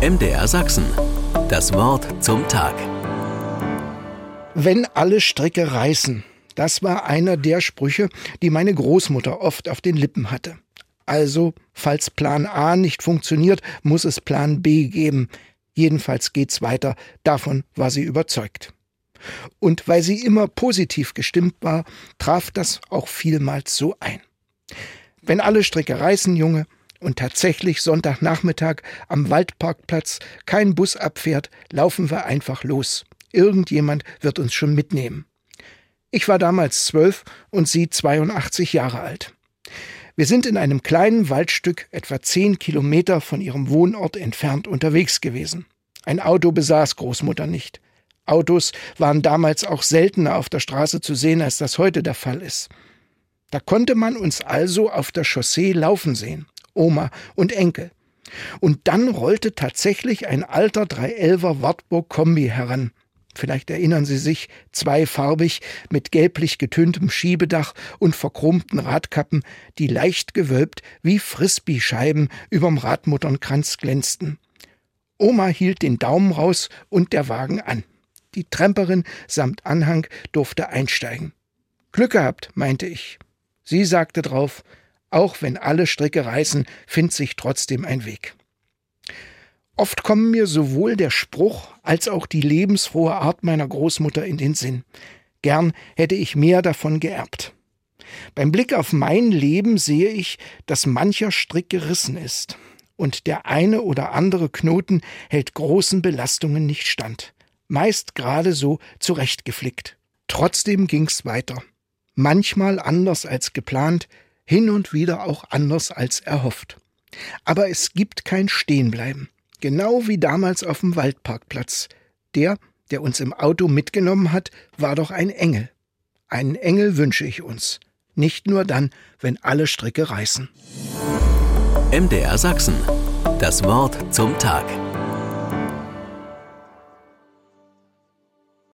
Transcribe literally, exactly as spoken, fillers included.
M D R Sachsen. Das Wort zum Tag. Wenn alle Stricke reißen, das war einer der Sprüche, die meine Großmutter oft auf den Lippen hatte. Also, falls Plan A nicht funktioniert, muss es Plan B geben. Jedenfalls geht's weiter, davon war sie überzeugt. Und weil sie immer positiv gestimmt war, traf das auch vielmals so ein. Wenn alle Stricke reißen, Junge, und tatsächlich Sonntagnachmittag am Waldparkplatz kein Bus abfährt, laufen wir einfach los. Irgendjemand wird uns schon mitnehmen. Ich war damals zwölf und sie zweiundachtzig Jahre alt. Wir sind in einem kleinen Waldstück etwa zehn Kilometer von ihrem Wohnort entfernt unterwegs gewesen. Ein Auto besaß Großmutter nicht. Autos waren damals auch seltener auf der Straße zu sehen, als das heute der Fall ist. Da konnte man uns also auf der Chaussee laufen sehen, Oma und Enkel. Und dann rollte tatsächlich ein alter drei elfer Wartburg-Kombi heran. Vielleicht erinnern Sie sich, zweifarbig, mit gelblich getöntem Schiebedach und verchromten Radkappen, die leicht gewölbt wie Frisbee-Scheiben überm Radmutternkranz glänzten. Oma hielt den Daumen raus und der Wagen an. Die Tramperin samt Anhang durfte einsteigen. Glück gehabt, meinte ich. Sie sagte drauf, auch wenn alle Stricke reißen, findet sich trotzdem ein Weg. Oft kommen mir sowohl der Spruch als auch die lebensfrohe Art meiner Großmutter in den Sinn. Gern hätte ich mehr davon geerbt. Beim Blick auf mein Leben sehe ich, dass mancher Strick gerissen ist. Und der eine oder andere Knoten hält großen Belastungen nicht stand. Meist gerade so zurechtgeflickt. Trotzdem ging's weiter. Manchmal anders als geplant, hin und wieder auch anders als erhofft. Aber es gibt kein Stehenbleiben. Genau wie damals auf dem Waldparkplatz. Der, der uns im Auto mitgenommen hat, war doch ein Engel. Einen Engel wünsche ich uns. Nicht nur dann, wenn alle Stricke reißen. M D R Sachsen. Das Wort zum Tag.